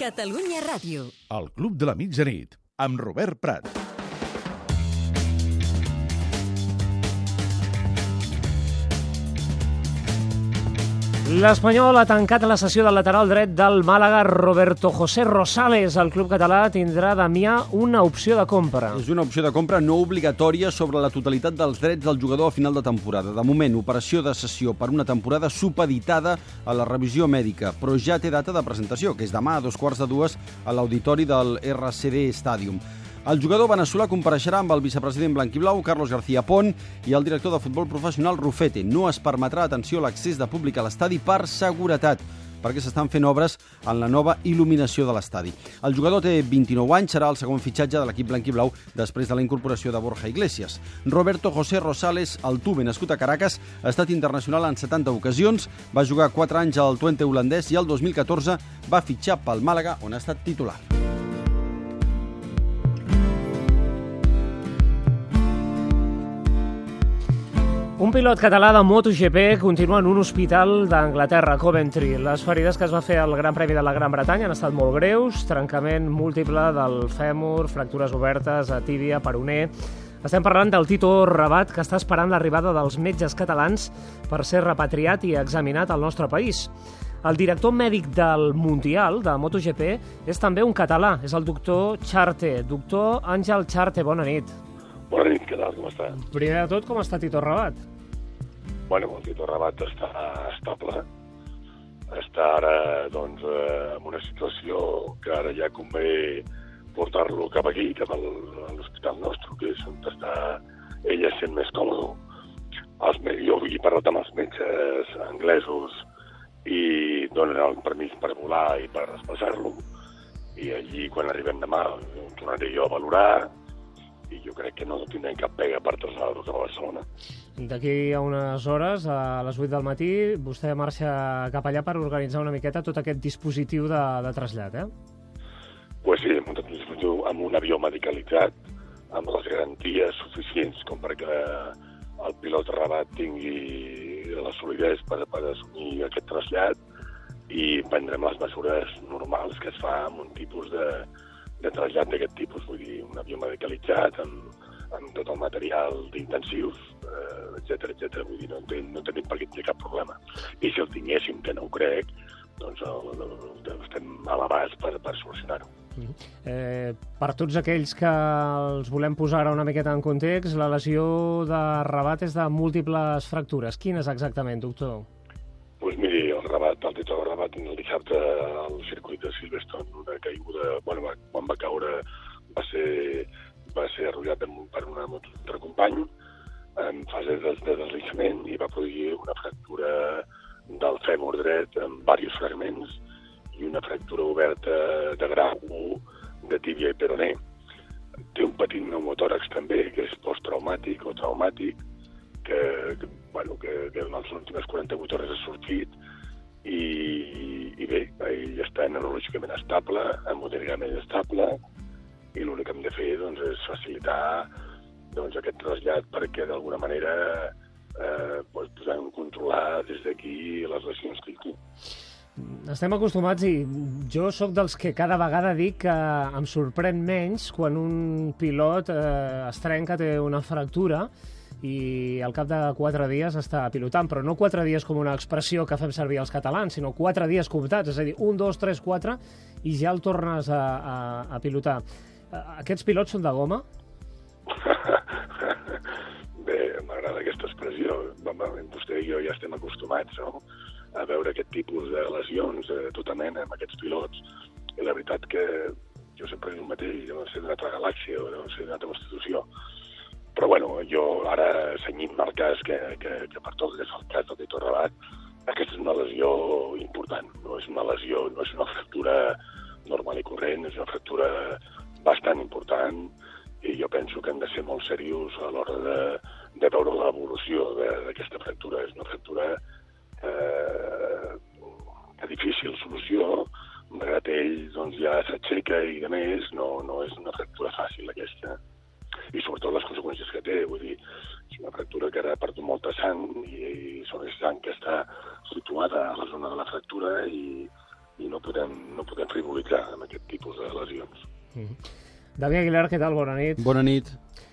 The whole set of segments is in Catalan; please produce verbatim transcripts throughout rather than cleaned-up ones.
Catalunya Ràdio. El Club de la Mitjanit, amb Robert Prat. L'Espanyol ha tancat la sessió del lateral dret del Màlaga, Roberto José Rosales. El club català tindrà, Damià, una opció de compra. És una opció de compra no obligatòria sobre la totalitat dels drets del jugador a final de temporada. De moment, operació de cessió per una temporada supeditada a la revisió mèdica, però ja té data de presentació, que és demà a dos quarts de dues a l'auditori del R C D Stadium. El jugador veneçolà compareixerà amb el vicepresident blanquiblau, Carlos García Pont, i el director de futbol professional, Rufete. No es permetrà, atenció, l'accés de públic a l'estadi per seguretat, perquè s'estan fent obres en la nova il·luminació de l'estadi. El jugador té vint-i-nou anys, serà el segon fitxatge de l'equip blanquiblau després de la incorporació de Borja Iglesias. Roberto José Rosales, el Tube, nascut a Caracas, ha estat internacional en setanta ocasions, va jugar quatre anys al Twente holandès i el dos mil catorze va fitxar pel Màlaga, on ha estat titular. Un pilot català de MotoGP continua en un hospital d'Anglaterra, Coventry. Les ferides que es va fer al Gran Premi de la Gran Bretanya han estat molt greus, trencament múltiple del fèmur, fractures obertes a tíbia, peroné. Estem parlant del Tito Rabat, que està esperant l'arribada dels metges catalans per ser repatriat i examinat al nostre país. El director mèdic del Mundial de MotoGP és també un català, és el doctor Charte. Doctor Àngel Charte, bona nit. Bona nit, què tal, com està? Primer de tot, com està Tito Rabat? Bueno, el Tito Rabat està estable. Està ara, doncs, en una situació que ara ja convé portar-lo cap aquí, cap a l'hospital nostre, que és on està ella sent més còmode. Els, jo he parlat amb els metges anglesos i donen el permís per volar i per desplaçar-lo. I allí, quan arribem demà, ho tornaré jo a valorar, i jo crec que no tindrem cap pega per traslladar-lo cap a Barcelona. D'aquí a unes hores, a les vuit del matí, vostè marxa cap allà per organitzar una miqueta tot aquest dispositiu de, de trasllat, eh? Pues sí, hem muntat un dispositiu amb un avió medicalitzat, amb les garanties suficients com perquè el pilot Rabat tingui la solidesa per, per assumir aquest trasllat i prendrem les mesures normals que es fa amb un tipus de de trasllat d'aquest tipus, vull dir, un avió medicalitzat, amb, amb tot el material d'intensius, eh, etcètera, etcètera. Vull dir, no, ten, no tenim per què tenir cap problema. I si el tinguéssim, que no ho crec, doncs el, el, el, estem a l'abast per, per solucionar-ho. Mm. Eh, per tots aquells que els volem posar ara una miqueta en context, la lesió de Rabat és de múltiples fractures. Quines exactament, doctor? Doncs pues miri, el Rabat, el Tito Rabat, el dissabte al circuit de Silverstone, una caiguda, bueno, va, quan va caure va ser, va ser arrollat per una moto d'un company en fase de, de deslizament i va produir una fractura del fèmur dret amb diversos fragments i una fractura oberta de grau de tíbia i peroné. Té un petit pneumotòrax també, que és posttraumàtic o traumàtic, que, que, bueno, que, que en les últimes quaranta-vuit hores ha sortit i, i bé, ell està neurològicament estable, hemodinàmicament estable i l'únic que hem de fer doncs, és facilitar doncs, aquest trasllat perquè d'alguna manera eh, doncs, podem controlar des d'aquí les lesions que hi té. Estem acostumats i jo sóc dels que cada vegada dic que em sorprèn menys quan un pilot eh, es trenca, té una fractura i al cap de quatre dies està pilotant, però no quatre dies com una expressió que fem servir els catalans, sinó quatre dies comptats, és a dir, un, dos, tres, quatre, i ja el tornes a, a, a pilotar. Aquests pilots són de goma? Bé, m'agrada aquesta expressió. Vostè i jo ja estem acostumats, no?, a veure aquest tipus de lesions de tota mena amb aquests pilots. I la veritat que jo sempre dic el mateix, jo no sé d'una altra galàxia o no sé d'una altra constitució. Però, bueno, jo ara senyint-me el cas que, que, que per tot que és el cas del Tito Rabat, aquesta és una lesió important. No és una lesió, no és una fractura normal i corrent, és una fractura bastant important i jo penso que hem de ser molt seriosos a l'hora de, de veure l'evolució d'aquesta fractura. És una fractura eh, de difícil solució, malgrat ell doncs, ja s'aixeca i, a més, no, no és una fractura fàcil aquesta. I sobretot les conseqüències que té, vull dir, és una fractura que ara ha perdut molta sang i, i sobre sang que està situada a la zona de la fractura i, i no podem, no podem frivolitzar amb aquest tipus de lesions. Mm. Damià Aguilar, què tal? Bona nit. Bona nit.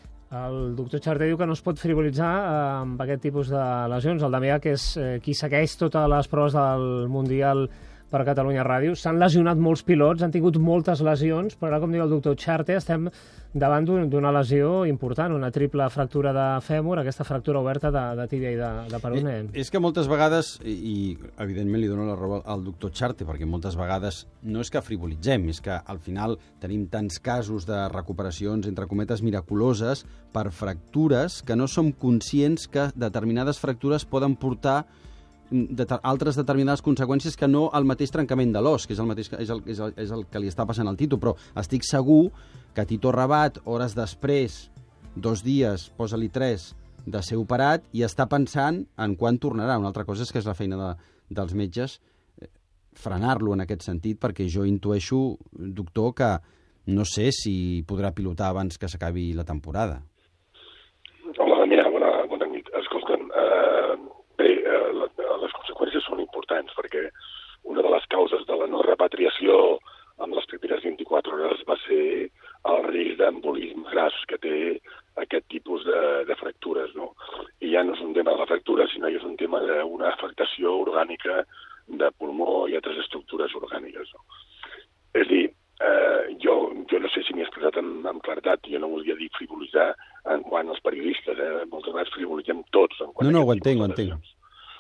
El doctor Charté diu que no es pot frivolitzar eh, amb aquest tipus de lesions. El Damià, que és eh, qui segueix totes les proves del Mundial per Catalunya Ràdio, s'han lesionat molts pilots, han tingut moltes lesions, però ara, com diu el doctor Charté, estem davant d'una lesió important, una triple fractura de fèmur, aquesta fractura oberta de, de tíbia i de, de peroné. Eh, és que moltes vegades, i, i evidentment li dono la raó al doctor Charté, perquè moltes vegades no és que frivolitzem, és que al final tenim tants casos de recuperacions, entre cometes, miraculoses per fractures que no som conscients que determinades fractures poden portar de altres determinades conseqüències que no el mateix trencament de l'os, que és el, mateix, és, el, és, el, és el que li està passant al Tito, però estic segur que Tito Rabat, hores després, dos dies, posa-li tres, de ser operat, i està pensant en quan tornarà. Una altra cosa és que és la feina de, dels metges frenar-lo en aquest sentit, perquè jo intueixo, doctor, que no sé si podrà pilotar abans que s'acabi la temporada. Hola, Damià, bona, bona nit. Escolta'm, eh, bé, eh, les conseqüències són importants, perquè una de les causes de la no repatriació en les primeres vint-i-quatre hores va ser el risc d'embolisme gras que té aquest tipus de, de fractures, no? I ja no és un tema de la fractura, sinó que és un tema d'una afectació orgànica de pulmó i altres estructures orgàniques, no? És a dir, eh, jo, jo no sé si m'he expressat amb, amb claredat, jo no volia dir frivolitzar en quant als periodistes, eh? Moltes vegades frivolitzem tots en quant no, no, a ho entenc, ho entenc.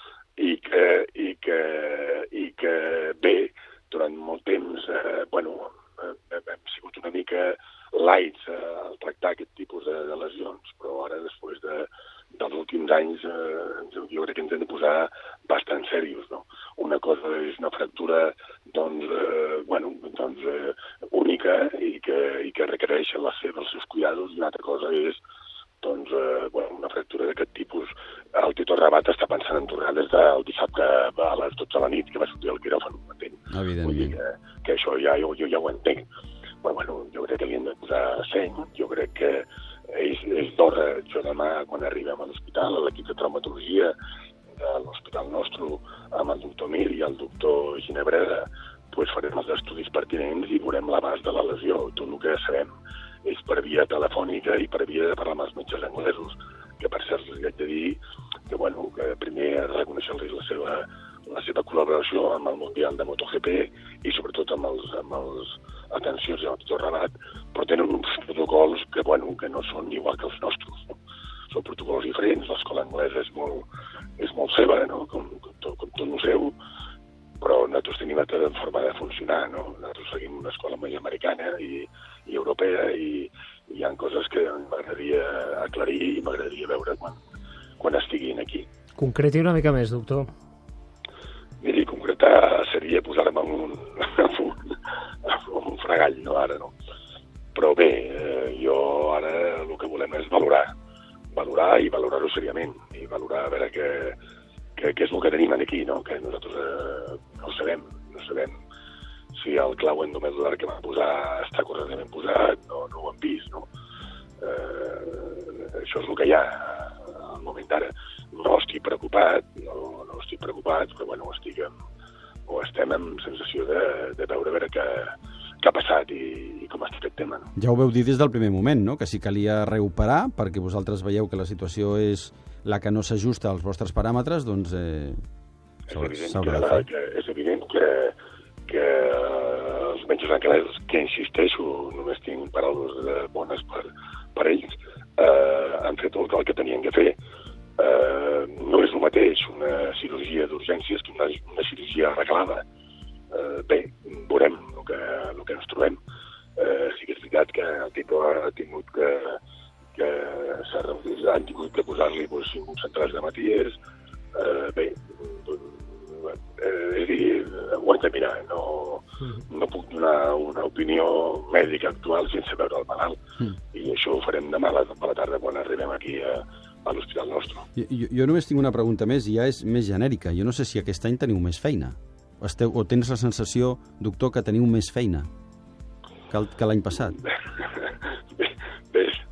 I que, i que, i que bé, durant molt temps, eh, bueno, eh, hem sigut una mica lights eh, al tractar aquest tipus de, de lesions, però ara, després de, dels últims anys, eh, jo crec que ens hem de posar bastant serios, no? Una cosa és una fractura, doncs, eh, bueno, doncs, eh, única i que, i que requereix la seva, els seus cuidados, i una altra cosa és doncs, eh, bueno, una fractura d'aquest tipus. El Tito Rabat està pensant en tornar des del dissabte a les dotze de la nit, que va sortir el quiròfan, ho entenc. Evidentment. Vull dir que, que això ja, jo, jo ja ho entenc. Però, bueno, jo crec que li hem de posar seny, jo crec que és, és d'hora. Jo demà, quan arribem a l'hospital, a l'equip de traumatologia de l'hospital nostre, amb el doctor Mir i el doctor Ginebreda, pues farem els estudis pertinents i veurem l'abast de la lesió. Tot el que sabem és per via telefònica i per via de parlar amb els metges anglesos, que per cert els haig de dir que, bueno, que primer reconèixer-los la seva, la seva col·laboració amb el Mundial de MotoGP i sobretot amb els, amb els atencions del Tito Rabat, però tenen uns protocols que, bueno, que no són igual que els nostres, no? Són protocols diferents, l'escola anglesa és molt, és molt seva, no? com, com, tot, com tot el seu, però nosaltres tenim altra forma de funcionar, no? Nosaltres seguim una escola més americana i, i europea i, i hi ha coses que m'agradaria aclarir i m'agradaria veure quan, quan estiguin aquí. Concreti una mica més, doctor. Miri, concretar seria posar-me en un, en un, en un fregall, no, ara no. Però bé, eh, jo ara el que volem és valorar, valorar i valorar-ho seriament, i valorar a veure què, què, què és el que tenim aquí, no? Que nosaltres eh, no sabem, no sabem si el clau endomedular que vam posar està correctament posat, no, no ho hem vist, no? Eh, això és el que hi ha al moment d'ara. No estic preocupat, no, no estic preocupat, però bueno, estic amb, o estem amb sensació de, de veure a veure què, què ha passat i, i com està aquest tema, no? Ja ho veu dir des del primer moment, no? Que si calia reoperar, perquè vosaltres veieu que la situació és la que no s'ajusta als vostres paràmetres, doncs eh, s'haurà de fer. Que, és evident que, que els metges anglesos, que insisteixo, només tinc paraules bones per, per ells, eh, han fet tot el que tenien que fer. Eh, no és el mateix una cirurgia d'urgències que una, una cirurgia arreglada. Eh, bé, veurem el que, el que ens trobem. Eh, sí que és veritat que el Tito ha tingut que, que s'ha reunit, han tingut que posar-li doncs, cinc concentrats de matiers. Eh, bé, eh, és a dir, ho hem de mirar. No, no puc donar una opinió mèdica actual sense veure el malalt. Mm. I això ho farem demà a la, a la tarda quan arribem aquí a, a l'hospital nostre. Jo, jo només tinc una pregunta més i ja és més genèrica. Jo no sé si aquest any teniu més feina. O, esteu, o tens la sensació, doctor, que teniu més feina que, que l'any passat? Bé, bé,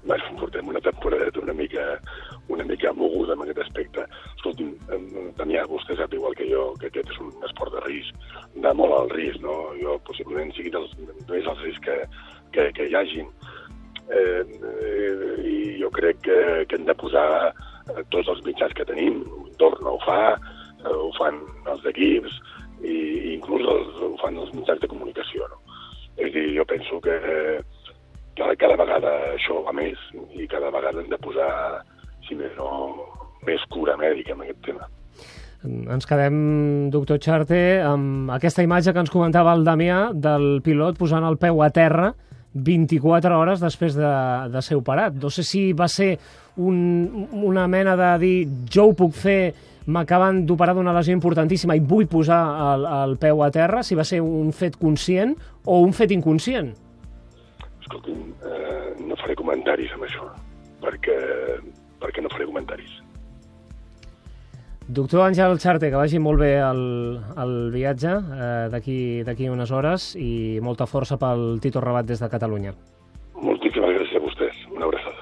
bueno, portem una temporadeta una mica, una mica moguda en aquest aspecte. Escolti'm, Damià, vostè sap igual que jo que aquest és un esport de risc, de molt alt risc, no? Jo possiblement sigui dels més alts riscs que, que, que hi hagin. Eh, eh, I jo crec que, que hem de posar tots els mitjans que tenim. Torna ho fa, eh, ho fan els equips, i inclús els, ho fan els mitjans de comunicació, no? És a dir, jo penso que cada, cada vegada això va més i cada vegada hem de posar, si més no, més cura mèdica en aquest tema. Ens quedem, doctor Charte, amb aquesta imatge que ens comentava el Damià del pilot posant el peu a terra vint-i-quatre hores després de, de ser operat. No sé si va ser un, una mena de dir jo ho puc fer, m'acaben d'operar d'una lesió importantíssima i vull posar el, el peu a terra, si va ser un fet conscient o un fet inconscient. Escolti'm, eh, no faré comentaris amb això, perquè, perquè no faré comentaris. Doctor Àngel Charte, que vagi molt bé el, el viatge eh, d'aquí d'aquí unes hores i molta força pel Tito Rabat des de Catalunya. Moltíssimes gràcies a vostès. Una abraçada.